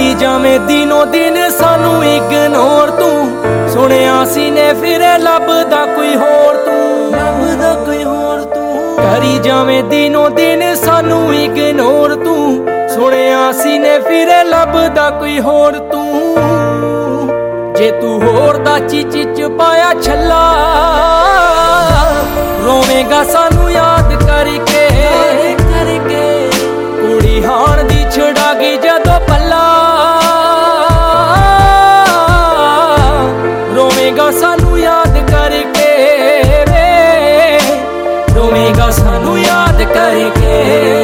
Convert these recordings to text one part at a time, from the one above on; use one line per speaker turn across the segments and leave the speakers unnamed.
ਕਰੀ ਜਾਵੇਂ ਦਿਨੋਂ ਦਿਨ ਸਾਨੂੰ ਇਗਨੋਰ ਤੂੰ। ਸੁਣਿਆ ਸੀ ਨੇ ਫਿਰ ਲੱਭਦਾ ਕੋਈ ਹੋਰ ਤੂੰ, ਲੱਭਦਾ ਕੋਈ ਹੋਰ ਤੂੰ। ਕਰੀ ਜਾਵੇਂ ਦਿਨੋਂ ਦਿਨ ਸਾਨੂੰ ਇਗਨੋਰ ਤੂੰ। ਸੁਣਿਆ ਸੀ ਨੇ ਫਿਰ ਲੱਭਦਾ ਕੋਈ ਹੋਰ ਤੂੰ। ਜੇ ਤੂੰ ਹੋਰ ਦਾ ਚੀਚੀ ਚ ਪਾਇਆ ਛੱਲਾ, ਰੋਵੇਂਗਾ ਸਾਨੂੰ ਯਾਦ ਕਰਕੇ। ਕੁੜੀ ਹਾਣ ਦੀ ਛੁਡਾ ਗਈ ਜਦੋਂ ਪੱਲਾ, ਰੋਵੇਂਗਾ ਸਾਨੂੰ ਯਾਦ ਕਰਕੇ ਵੇ, ਰੋਵੇਂਗਾ ਸਾਨੂੰ ਯਾਦ ਕਰਕੇ।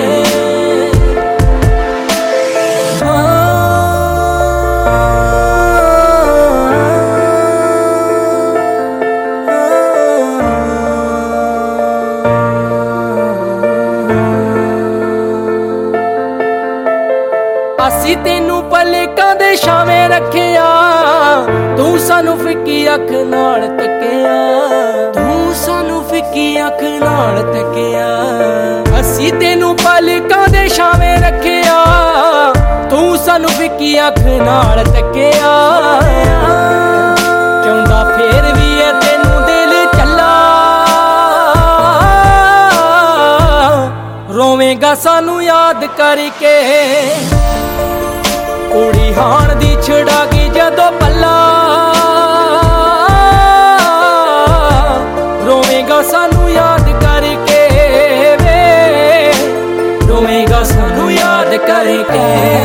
ਅਸੀਂ ਤੈਨੂੰ ਪਲਕਾਂ ਦੇ ਛਾਵੇਂ ਰੱਖਿਆ, ਤੂੰ ਸਾਨੂੰ ਫਿੱਕੀ ਅੱਖ ਨਾਲ ਤੱਕਿਆ, ਤੂੰ ਸਾਨੂੰ ਫਿੱਕੀ ਅੱਖ ਨਾਲ ਤੱਕਿਆ। ਅਸੀਂ ਤੈਨੂੰ ਪਲਕਾਂ ਦੇ ਛਾਵੇਂ ਰੱਖਿਆ, ਤੂੰ ਸਾਨੂੰ ਫਿੱਕੀ ਅੱਖ ਨਾਲ ਤੱਕਿਆ। ਚਾਹੁੰਦਾ ਫੇਰ ਵੀ ਏ ਤੈਨੂੰ ਦਿਲ ਚੱਲਾ, ਰੋਵੇਂਗਾ ਸਾਨੂੰ ਯਾਦ ਕਰਕੇ। ਕੁੜੀ ਹਾਣ ਦੀ ਛੁਡਾ ਗਈ ਜਦੋਂ ਪੱਲਾ, ਰੋਵੇਂਗਾ ਸਾਨੂੰ ਯਾਦ ਕਰਕੇ ਵੇ, ਰੋਵੇਂਗਾ ਸਾਨੂੰ ਯਾਦ ਕਰਕੇ।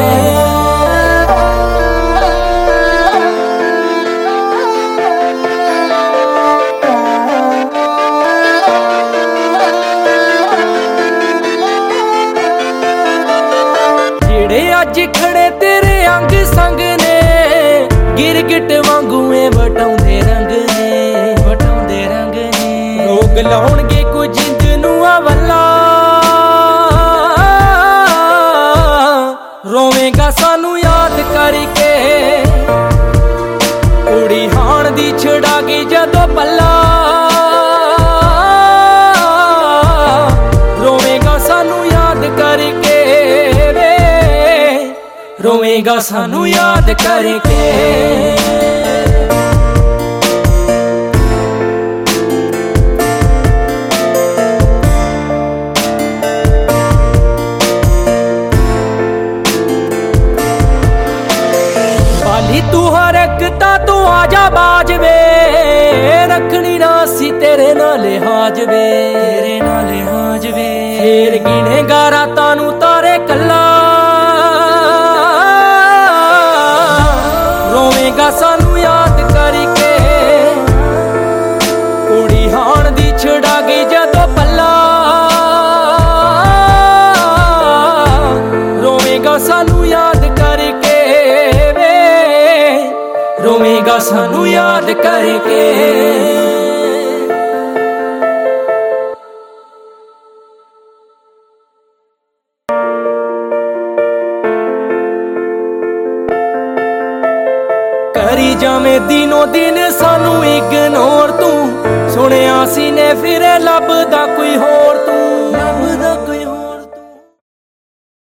ਜਿਹੜੇ ਅੱਜ ਖੜੇ ਤੇਰੇ ਅੰਗ ਸੰਗ ਨੇ, ਗਿਰਗਿਟ ਵਾਂਗੂ ਏ ਵਟਾਉਂਦੇ ਰੰਗ ਨੇ, ਵਟਾਉਂਦੇ ਰੰਗ ਨੇ। ਰੋਗ ਲਾਉਣਗੇ ਕੁਝ ਜਿੰਦ ਨੂੰ ਅਵੱਲਾ, ਰੋਵੇਂਗਾ ਸਾਨੂੰ ਯਾਦ ਕਰਕੇ। ਕੁੜੀ ਹਾਣ ਦੀ ਛੁਡਾ ਗਈ ਜਦੋਂ ਪੱਲਾ, ਰੋਵੇਂਗਾ ਸਾਨੂੰ ਯਾਦ ਕਰਕੇ ਵੇ, ਰੋਵੇਂਗਾ ਸਾਨੂੰ ਯਾਦ ਕਰਕੇ। ਬਾਲੀ ਤੂੰ ਹਰ ਇੱਕ ਤਾਂ ਤੂੰ ਆਜਾ ਬਾਜ ਵੇ, ਰੱਖਣੀ ਨਾ ਸੀ ਤੇਰੇ ਨਾਲ ਹਾਜ ਵੇ, ਤੇਰੇ ਨਾਲ ਹਾਜ ਵੇ। ਫੇਰ ਗਿਣੇਗਾ ਰਾਤਾਂ ਨੂੰ ਤਾਰੇ ਕੱਲਾ, ਰੋਵੇਂਗਾ ਸਾਨੂੰ ਯਾਦ ਕਰਕੇ। ਕੁੜੀ ਹਾਣ ਦੀ ਛੁਡਾ ਗਈ ਜਦੋਂ ਪੱਲਾ, ਰੋਵੇਂਗਾ ਸਾਨੂੰ ਯਾਦ ਕਰਕੇ ਵੇ, ਰੋਵੇਂਗਾ ਸਾਨੂੰ ਯਾਦ ਕਰਕੇ। ਕਰੀ ਜਾਵੇਂ ਦਿਨੋਂ ਦਿਨ ਸਾਨੂੰ ਇਗਨੋਰ ਤੂੰ। ਸੁਣਿਆ ਸੀ ਨੇ ਫਿਰ ਲੱਭਦਾ ਕੋਈ ਹੋਰ